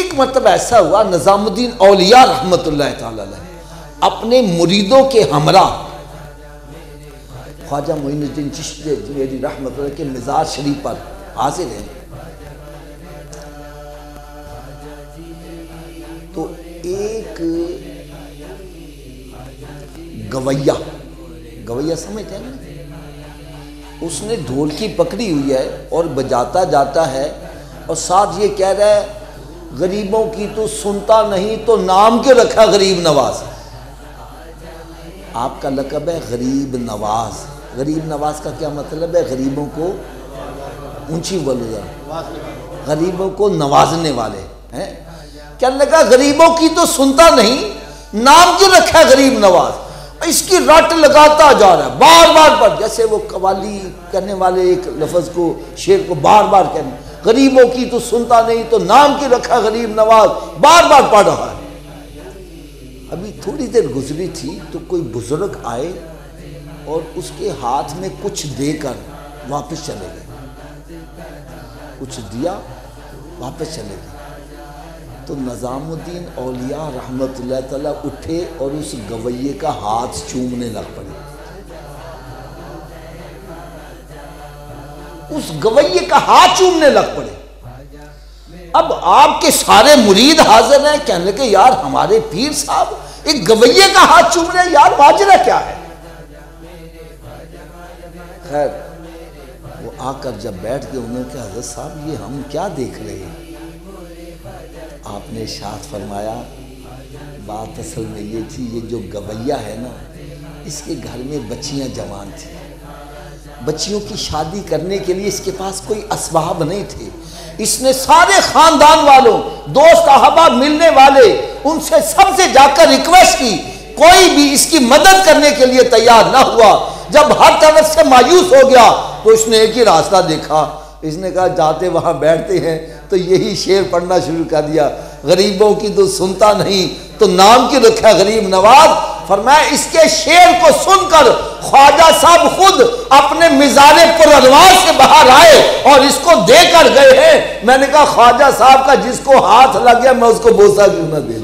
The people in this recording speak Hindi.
एक मतलब ऐसा हुआ, निजामुद्दीन औलिया रहमतुल्लाह ताला अलैह अपने मुरीदों के हमरा ख्वाजा मोइनुद्दीन चिश्ती अजमेरी रहमतुल्लाह के मिज़ार शरीफ पर हाजिर हैं। तो एक गवैया समझते हैं ना, उसने ढोलकी पकड़ी हुई है और बजाता जाता है और साथ ये कह रहा है, गरीबों की तो सुनता नहीं तो नाम क्यों रखा गरीब नवाज। आपका लक़ब है गरीब नवाज। गरीब नवाज का क्या मतलब है? गरीबों को ऊंची बोलो, गरीबों को नवाजने वाले हैं। क्या लगा, गरीबों की तो सुनता नहीं, नाम क्यों रखा है गरीब नवाज। इसकी रट लगाता जा रहा है बार बार पर, जैसे वो कवाली करने वाले एक लफ्ज को, शेर को बार बार कहने, गरीबों की तो सुनता नहीं तो नाम क्यों रखा गरीब नवाज, बार बार पढ़ रहा है। अभी थोड़ी देर गुजरी थी तो कोई बुजुर्ग आए और उसके हाथ में कुछ देकर वापस चले गए, कुछ दिया वापस चले गए। तो निजामुद्दीन औलिया रहमतुल्लाह ताला उठे और उस गवैये का हाथ चूमने लग पड़े। उस गवैये का हाथ चूमने लग पड़े। अब आपके सारे मुरीद हाजिर हैं, कहने लगे यार हमारे पीर साहब एक गवैये का हाथ चूम रहे हैं, यार माजरा क्या है। खैर वो आकर जब बैठ गए, उन्होंने कहा हज़रत साहब ये हम क्या देख रहे हैं। आपने इरशाद फरमाया, बात असल में ये थी, ये जो गवैया है ना, इसके घर में बच्चियां जवान थी, बच्चियों की शादी करने के लिए इसके पास कोई असबाब नहीं थे। इसने सारे खानदान वालों, दोस्त अहबाब मिलने वाले, उनसे सबसे जाकर रिक्वेस्ट की, कोई भी इसकी मदद करने के लिए तैयार ना हुआ। जब हर तरफ से मायूस हो गया तो इसने एक ही रास्ता देखा, इसने कहा जाते वहां बैठते हैं तो यही शेर पढ़ना शुरू कर दिया, गरीबों की तो सुनता नहीं तो नाम क्यों रखा गरीब नवाज। फरमाया इसके शेर को सुनकर ख्वाजा साहब खुद अपने मिजारे पुरनवाज से बाहर आए और इसको देकर गए हैं। मैंने कहा ख्वाजा साहब का जिसको हाथ लग गया मैं उसको बोसा क्यों ना दे।